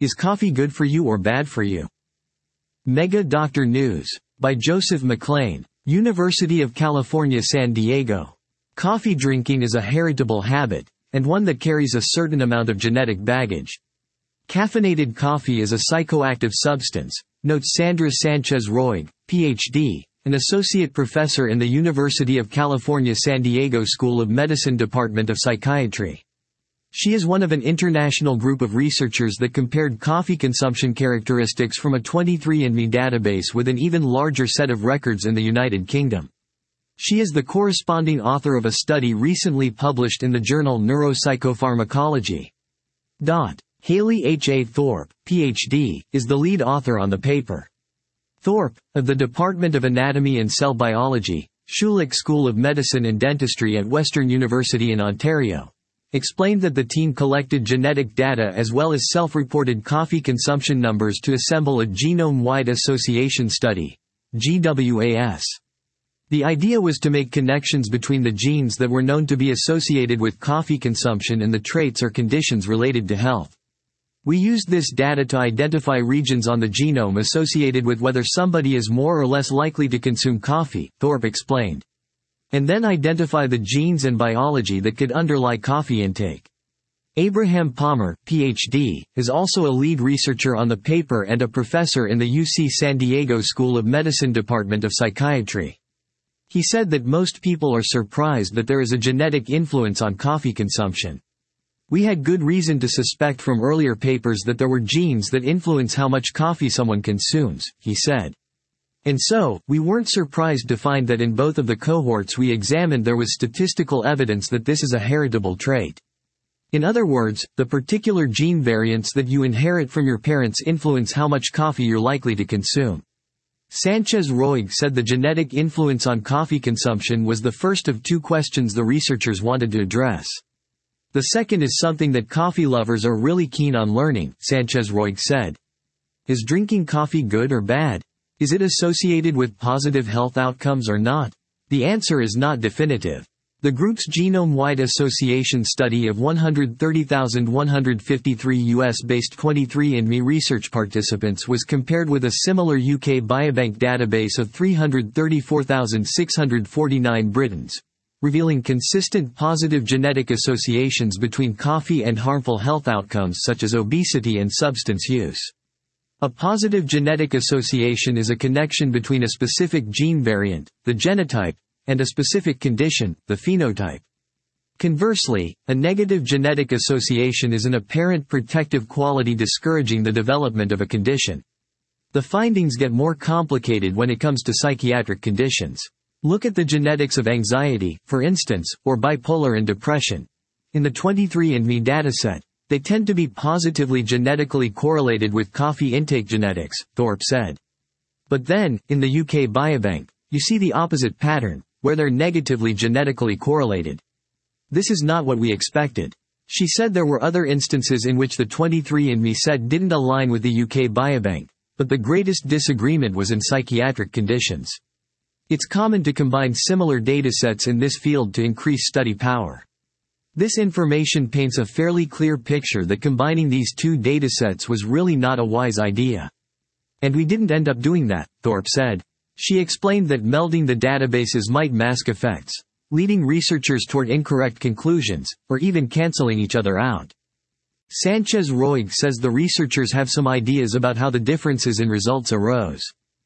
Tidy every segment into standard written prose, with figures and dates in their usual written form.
Is coffee good for you or bad for you? Mega Doctor News. By Joseph McClain. University of California, San Diego. Coffee drinking is a heritable habit, and one that carries a certain amount of genetic baggage. Caffeinated coffee is a psychoactive substance, notes Sandra Sanchez-Roig, Ph.D., an associate professor in the University of California San Diego School of Medicine Department of Psychiatry. She is one of an international group of researchers that compared coffee consumption characteristics from a 23andMe database with an even larger set of records in the United Kingdom. She is the corresponding author of a study recently published in the journal Neuropsychopharmacology. Haley H. A. Thorpe, Ph.D., is the lead author on the paper. Thorpe, of the Department of Anatomy and Cell Biology, Schulich School of Medicine and Dentistry at Western University in Ontario, explained that the team collected genetic data as well as self-reported coffee consumption numbers to assemble a genome-wide association study, GWAS. The idea was to make connections between the genes that were known to be associated with coffee consumption and the traits or conditions related to health. We used this data to identify regions on the genome associated with whether somebody is more or less likely to consume coffee, Thorpe explained. And then identify the genes and biology that could underlie coffee intake. Abraham Palmer, Ph.D., is also a lead researcher on the paper and a professor in the UC San Diego School of Medicine Department of Psychiatry. He said that most people are surprised that there is a genetic influence on coffee consumption. We had good reason to suspect from earlier papers that there were genes that influence how much coffee someone consumes, he said. And so, we weren't surprised to find that in both of the cohorts we examined there was statistical evidence that this is a heritable trait. In other words, the particular gene variants that you inherit from your parents influence how much coffee you're likely to consume. Sanchez-Roig said the genetic influence on coffee consumption was the first of two questions the researchers wanted to address. The second is something that coffee lovers are really keen on learning, Sanchez-Roig said. Is drinking coffee good or bad? Is it associated with positive health outcomes or not? The answer is not definitive. The group's genome-wide association study of 130,153 US-based 23andMe research participants was compared with a similar UK Biobank database of 334,649 Britons, revealing consistent positive genetic associations between coffee and harmful health outcomes such as obesity and substance use. A positive genetic association is a connection between a specific gene variant, the genotype, and a specific condition, the phenotype. Conversely, a negative genetic association is an apparent protective quality discouraging the development of a condition. The findings get more complicated when it comes to psychiatric conditions. Look at the genetics of anxiety, for instance, or bipolar and depression. In the 23andMe dataset, they tend to be positively genetically correlated with coffee intake genetics, Thorpe said. But then, in the UK Biobank, you see the opposite pattern, where they're negatively genetically correlated. This is not what we expected. She said there were other instances in which the 23andMe set didn't align with the UK Biobank, but the greatest disagreement was in psychiatric conditions. It's common to combine similar datasets in this field to increase study power. This information paints a fairly clear picture that combining these two datasets was really not a wise idea. And we didn't end up doing that, Thorpe said. She explained that melding the databases might mask effects, leading researchers toward incorrect conclusions, or even canceling each other out. Sanchez-Roig says the researchers have some ideas about how the differences in results arose.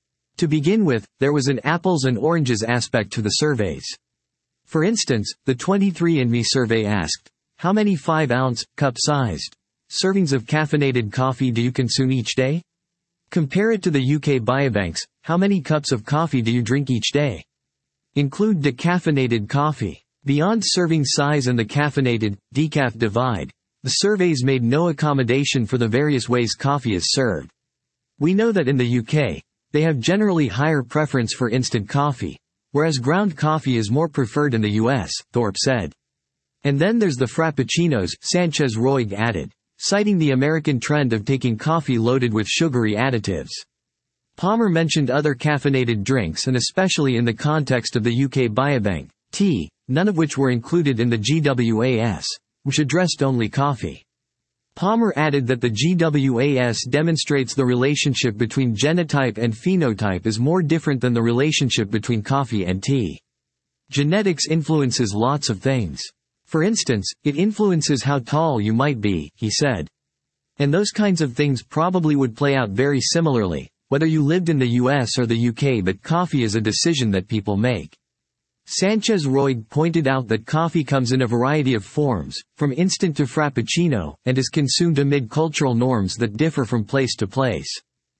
To begin with, there was an apples and oranges aspect to the surveys. For instance, the 23andMe survey asked, how many 5-ounce, cup-sized servings of caffeinated coffee do you consume each day? Compare it to the UK Biobank's, how many cups of coffee do you drink each day? Include decaffeinated coffee. Beyond serving size and the caffeinated, decaf divide, the surveys made no accommodation for the various ways coffee is served. We know that in the UK, they have generally higher preference for instant coffee, whereas ground coffee is more preferred in the US, Thorpe said. And then there's the frappuccinos, Sanchez-Roig added, citing the American trend of taking coffee loaded with sugary additives. Palmer mentioned other caffeinated drinks and especially in the context of the UK Biobank, tea, none of which were included in the GWAS, which addressed only coffee. Palmer added that the GWAS demonstrates the relationship between genotype and phenotype is more different than the relationship between coffee and tea. Genetics influences lots of things. For instance, it influences how tall you might be, he said. And those kinds of things probably would play out very similarly, whether you lived in the US or the UK, but coffee is a decision that people make. Sanchez-Roig pointed out that coffee comes in a variety of forms, from instant to frappuccino, and is consumed amid cultural norms that differ from place to place.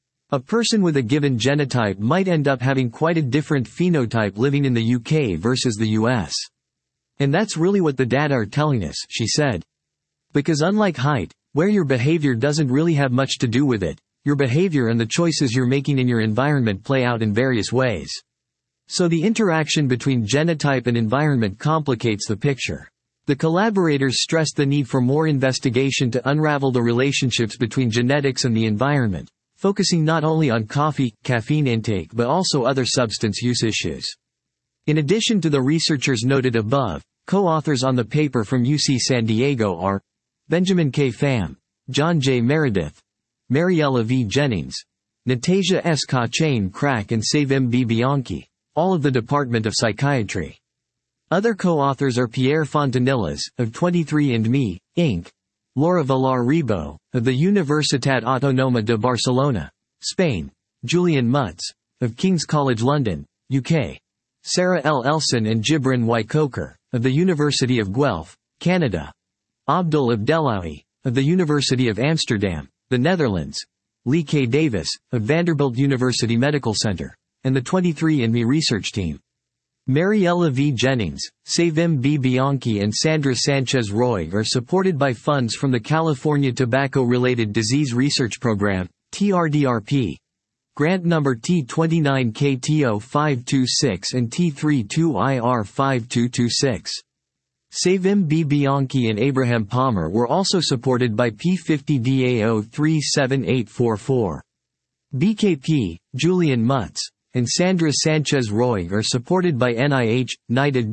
A person with a given genotype might end up having quite a different phenotype living in the UK versus the US. And that's really what the data are telling us, she said. Because unlike height, where your behavior doesn't really have much to do with it, your behavior and the choices you're making in your environment play out in various ways. So the interaction between genotype and environment complicates the picture. The collaborators stressed the need for more investigation to unravel the relationships between genetics and the environment, focusing not only on coffee, caffeine intake but also other substance use issues. In addition to the researchers noted above, co-authors on the paper from UC San Diego are Benjamin K. Pham, John J. Meredith, Mariella V. Jennings, Natasha S. Cochrane-Crack and Savim B. Bianchi, all of the Department of Psychiatry. Other co-authors are Pierre Fontanillas, of 23andMe, Inc., Laura Villar-Ribó, of the Universitat Autònoma de Barcelona, Spain, Julian Mutz, of King's College London, UK, Sarah L. Elson and Gibran Y. Coker, of the University of Guelph, Canada, Abdul Abdellaoui, of the University of Amsterdam, the Netherlands, Lee K. Davis, of Vanderbilt University Medical Center, and the 23andMe research team. Mariella V. Jennings, Savim B. Bianchi and Sandra Sanchez-Roig are supported by funds from the California Tobacco-Related Disease Research Program, TRDRP. Grant number T29KTO526 and T32IR5226. Savim B. Bianchi and Abraham Palmer were also supported by P50DAO37844. BKP, Julian Mutz, and Sandra Sanchez-Roig are supported by NIH, NIDA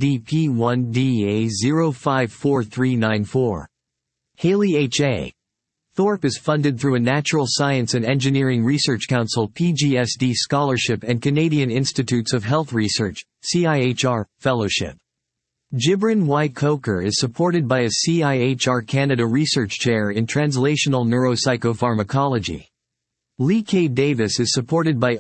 DP1DA054394. Haley H.A. Thorpe is funded through a Natural Science and Engineering Research Council PGSD Scholarship and Canadian Institutes of Health Research, CIHR, Fellowship. Gibran Y. Coker is supported by a CIHR Canada Research Chair in Translational Neuropsychopharmacology. Lee K. Davis is supported by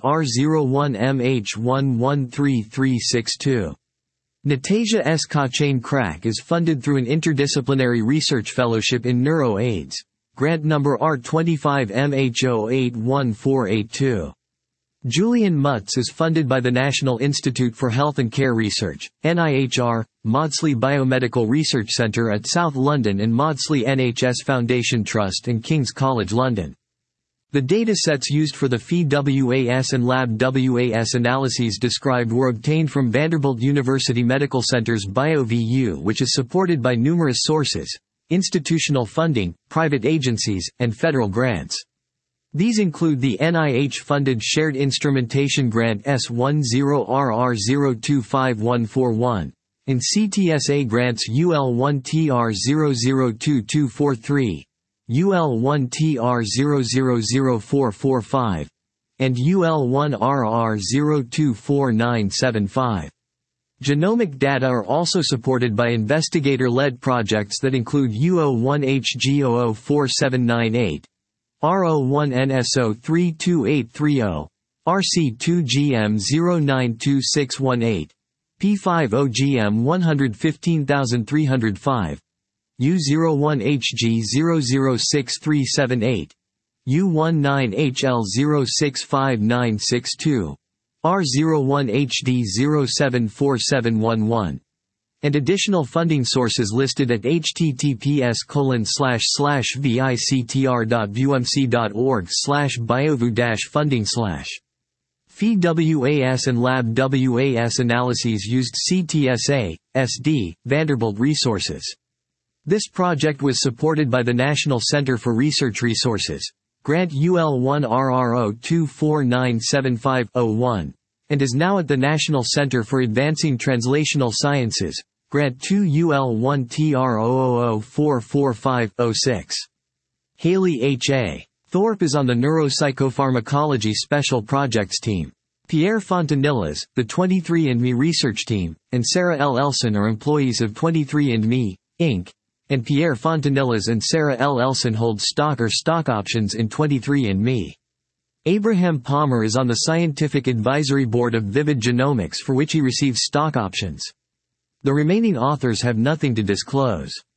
R01MH113362. Natasha S. Cochrane-Crack is funded through an interdisciplinary research fellowship in neuro-AIDS. Grant number R25MH081482. Julian Mutz is funded by the National Institute for Health and Care Research, NIHR, Maudsley Biomedical Research Centre at South London and Maudsley NHS Foundation Trust and King's College London. The datasets used for the PHI-WAS and LAB-WAS analyses described were obtained from Vanderbilt University Medical Center's BioVU, which is supported by numerous sources, institutional funding, private agencies, and federal grants. These include the NIH-funded Shared Instrumentation Grant S10RR025141, and CTSA grants UL1TR002243, UL1TR000445, and UL1RR024975. Genomic data are also supported by investigator-led projects that include UO1HG004798, R01NSO32830, RC2GM092618, P50GM115305, U01HG006378, U19HL065962, R01HD074711, and additional funding sources listed at https://victr.bumc.org/biovu-funding/. PHI-WAS and LAB-WAS analyses used CTSA, SD, Vanderbilt resources. This project was supported by the National Center for Research Resources, grant UL1RR02497501, and is now at the National Center for Advancing Translational Sciences, grant 2 UL1TR00044506. Haley H.A. Thorpe is on the Neuropsychopharmacology Special Projects team. Pierre Fontanillas, the 23andMe research team, and Sarah L. Elson are employees of 23andMe, Inc., and Pierre Fontanillas and Sarah L. Elson hold stock or stock options in 23andMe. Abraham Palmer is on the Scientific Advisory Board of Vivid Genomics, for which he receives stock options. The remaining authors have nothing to disclose.